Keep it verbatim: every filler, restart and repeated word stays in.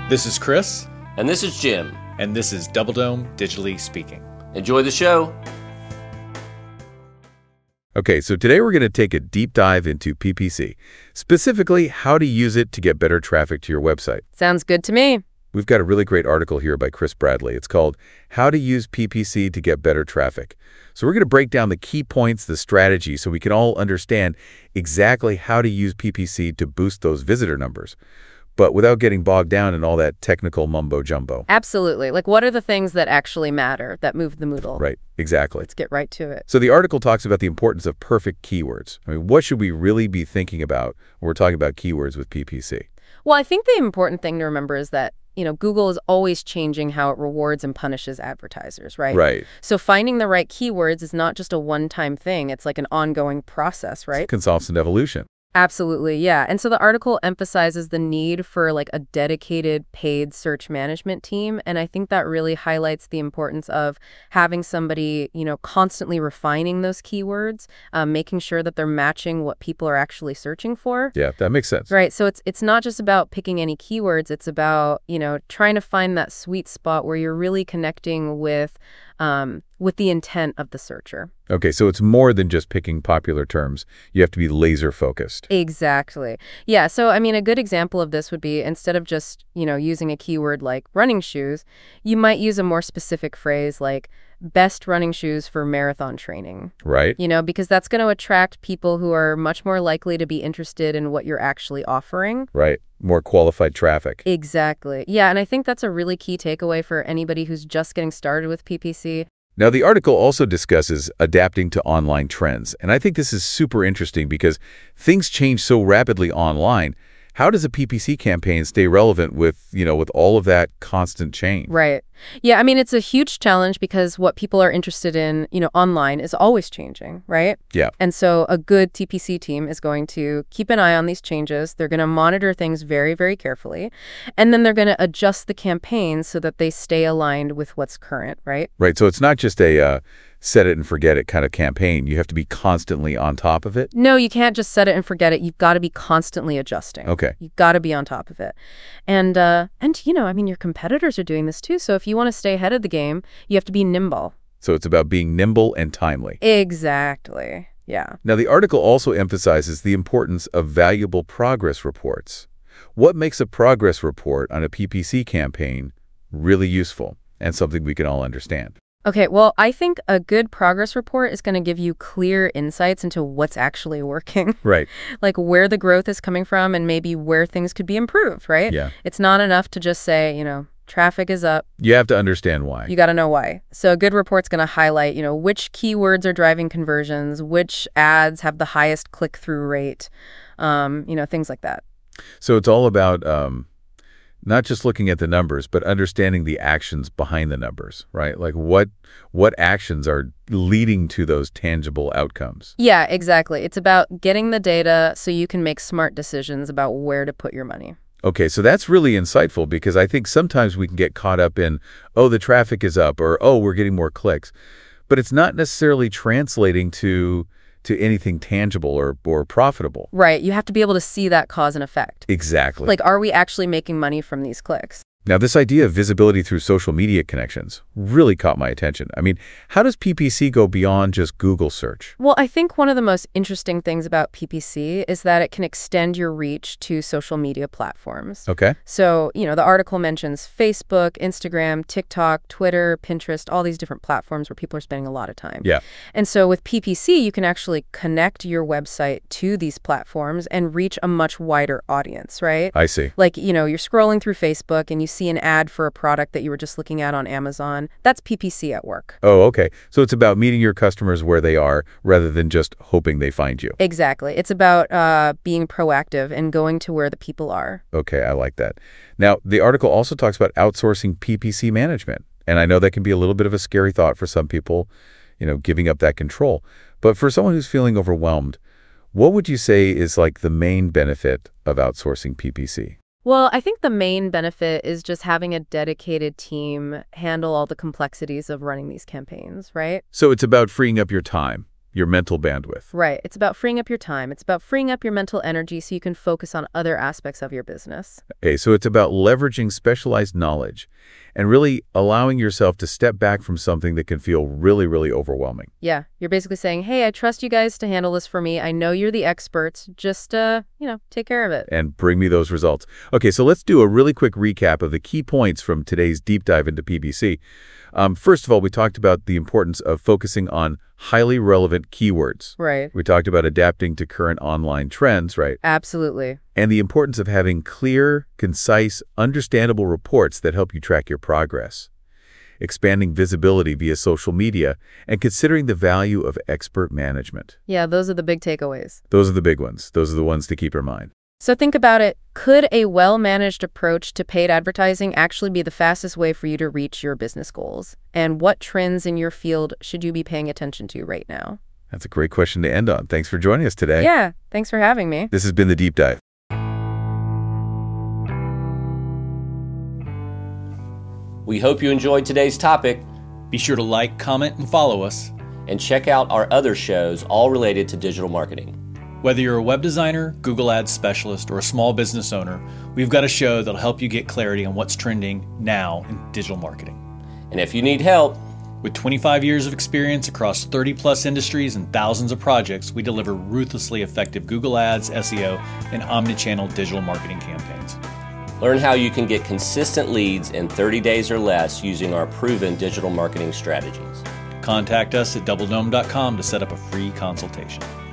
This is Chris. And this is Jim. And this is Double Dome Digitally Speaking. Enjoy the show. Okay, so today we're going to take a deep dive into P P C, specifically how to use it to get better traffic to your website. Sounds good to me. We've got a really great article here by Chris Bradley. It's called How to Use P P C to Get Better Traffic. So we're going to break down the key points, the strategy, so we can all understand exactly how to use P P C to boost those visitor numbers, but without getting bogged down in all that technical mumbo-jumbo. Absolutely. Like, what are the things that actually matter, that move the Moodle? Right, exactly. Let's get right to it. So the article talks about the importance of perfect keywords. I mean, what should we really be thinking about when we're talking about keywords with P P C? Well, I think the important thing to remember is that, you know, Google is always changing how it rewards and punishes advertisers, right? Right. So finding the right keywords is not just a one-time thing. It's like an ongoing process, right? It's constant evolution. Absolutely, yeah. And so the article emphasizes the need for like a dedicated paid search management team. And I think that really highlights the importance of having somebody, you know, constantly refining those keywords, um, making sure that they're matching what people are actually searching for. Yeah, that makes sense. Right. So it's it's not just about picking any keywords. It's about, you know, trying to find that sweet spot where you're really connecting with um, with the intent of the searcher. Okay, so it's more than just picking popular terms. You have to be laser focused. Exactly. Yeah. So, I mean, a good example of this would be instead of just, you know, using a keyword like running shoes, you might use a more specific phrase like best running shoes for marathon training. Right. You know, because that's going to attract people who are much more likely to be interested in what you're actually offering. Right. More qualified traffic. Exactly. Yeah. And I think that's a really key takeaway for anybody who's just getting started with P P C. Now, the article also discusses adapting to online trends. And I think this is super interesting because things change so rapidly online. How does a P P C campaign stay relevant with, you know, with all of that constant change? Right. Yeah, I mean, it's a huge challenge because what people are interested in, you know, online is always changing, right? Yeah. And so a good T P C team is going to keep an eye on these changes. They're going to monitor things very, very carefully. And then they're going to adjust the campaigns so that they stay aligned with what's current, right? Right. So it's not just a uh, set it and forget it kind of campaign. You have to be constantly on top of it. No, you can't just set it and forget it. You've got to be constantly adjusting. Okay. You've got to be on top of it. And, uh, and you know, I mean, your competitors are doing this too. So if you want to stay ahead of the game, you have to be nimble. So it's about being nimble and timely. Exactly. Yeah. Now, the article also emphasizes the importance of valuable progress reports. What makes a progress report on a P P C campaign really useful and something we can all understand? Okay, well, I think a good progress report is going to give you clear insights into what's actually working. Right. Like where the growth is coming from and maybe where things could be improved, right? Yeah. It's not enough to just say, you know, traffic is up. You have to understand why. You got to know why. So a good report's going to highlight, you know, which keywords are driving conversions, which ads have the highest click-through rate, um, you know, things like that. So it's all about um, not just looking at the numbers, but understanding the actions behind the numbers, right? Like what what actions are leading to those tangible outcomes? Yeah, exactly. It's about getting the data so you can make smart decisions about where to put your money. Okay, so that's really insightful because I think sometimes we can get caught up in, oh, the traffic is up or, oh, we're getting more clicks. But it's not necessarily translating to to anything tangible or, or profitable. Right. You have to be able to see that cause and effect. Exactly. Like, are we actually making money from these clicks? Now, this idea of visibility through social media connections really caught my attention. I mean, how does P P C go beyond just Google search? Well, I think one of the most interesting things about P P C is that it can extend your reach to social media platforms. Okay. So, you know, the article mentions Facebook, Instagram, TikTok, Twitter, Pinterest, all these different platforms where people are spending a lot of time. Yeah. And so with P P C, you can actually connect your website to these platforms and reach a much wider audience, right? I see. Like, you know, you're scrolling through Facebook and you see an ad for a product that you were just looking at on Amazon. That's P P C at work. Oh, okay. So it's about meeting your customers where they are rather than just hoping they find you. Exactly. It's about uh, being proactive and going to where the people are. Okay, I like that. Now, the article also talks about outsourcing P P C management. And I know that can be a little bit of a scary thought for some people, you know, giving up that control. But for someone who's feeling overwhelmed, what would you say is like the main benefit of outsourcing P P C? Well, I think the main benefit is just having a dedicated team handle all the complexities of running these campaigns, right? So it's about freeing up your time, your mental bandwidth. Right. It's about freeing up your time. It's about freeing up your mental energy so you can focus on other aspects of your business. Okay, so it's about leveraging specialized knowledge and really allowing yourself to step back from something that can feel really, really overwhelming. Yeah. You're basically saying, hey, I trust you guys to handle this for me. I know you're the experts. Just, uh, you know, take care of it. And bring me those results. Okay, so let's do a really quick recap of the key points from today's deep dive into P P C. Um, first of all, we talked about the importance of focusing on highly relevant keywords. Right. We talked about adapting to current online trends, right? Absolutely. And the importance of having clear, concise, understandable reports that help you track your progress. Expanding visibility via social media, and considering the value of expert management. Yeah, those are the big takeaways. Those are the big ones. Those are the ones to keep in mind. So think about it. Could a well-managed approach to paid advertising actually be the fastest way for you to reach your business goals? And what trends in your field should you be paying attention to right now? That's a great question to end on. Thanks for joining us today. Yeah, thanks for having me. This has been The Deep Dive. We hope you enjoyed today's topic, Be sure to like, comment, and follow us. and check out our other shows, all related to digital marketing. Whether you're a web designer, Google Ads specialist, or a small business owner, we've got a show that'll help you get clarity on what's trending now in digital marketing. And if you need help, With twenty-five years of experience across thirty plus industries and thousands of projects, we deliver ruthlessly effective Google Ads, S E O, and omnichannel digital marketing campaigns. learn how you can get consistent leads in thirty days or less using our proven digital marketing strategies. Contact us at double dome dot com to set up a free consultation.